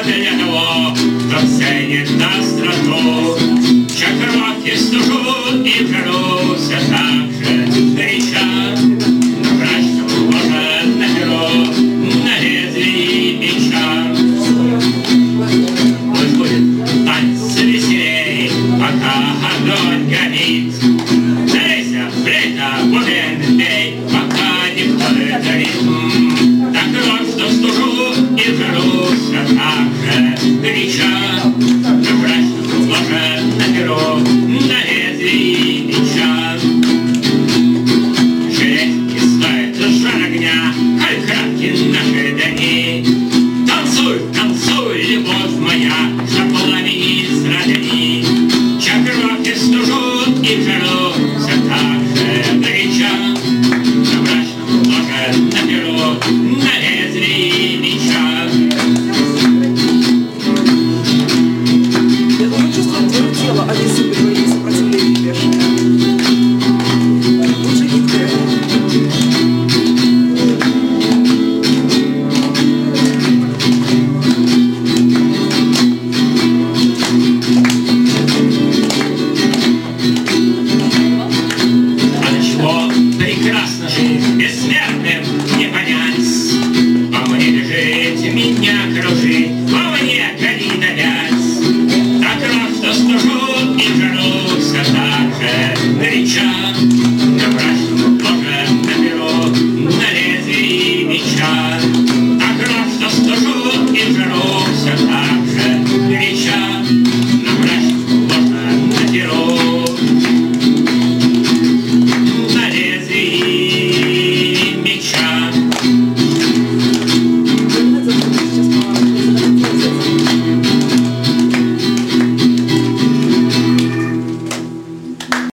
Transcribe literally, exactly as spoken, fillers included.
для того, кто ценит остроту. Чакровки стужу и жару все так же горяча. На брачном ложе, на перу, на лезвии меча. Пусть будет танец веселей, пока огонь горит. Зарейся, флейта, бубен, бей, пока никто не горит. Так вот, что стужу и жару все так же горяча. На брачном ложе, на перу, на лезвии меча. Жалеть не стоит жар огня, коль кратки наши дни. Танцуй, танцуй, любовь моя, за пламени страдани. Чакровки стужу и жару